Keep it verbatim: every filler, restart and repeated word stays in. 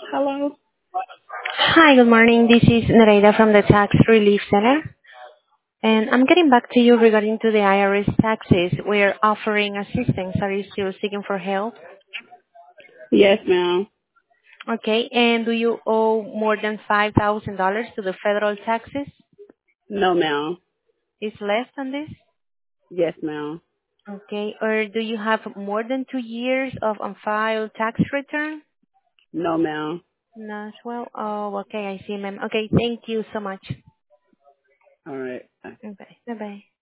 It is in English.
Hello? Hi, good morning. This is Nereida from the Tax Relief Center, and I'm getting back to you regarding to the I R S taxes. We're offering assistance. Are you still seeking for help? Yes, ma'am. Okay, and do you owe more than five thousand dollars to the federal taxes? No, ma'am. Is less than this? Yes, ma'am. Okay, or do you have more than two years of unfiled tax return? No, ma'am. No, as well. Oh, okay, I see, ma'am. Okay, thank you so much. All right. Okay, bye-bye.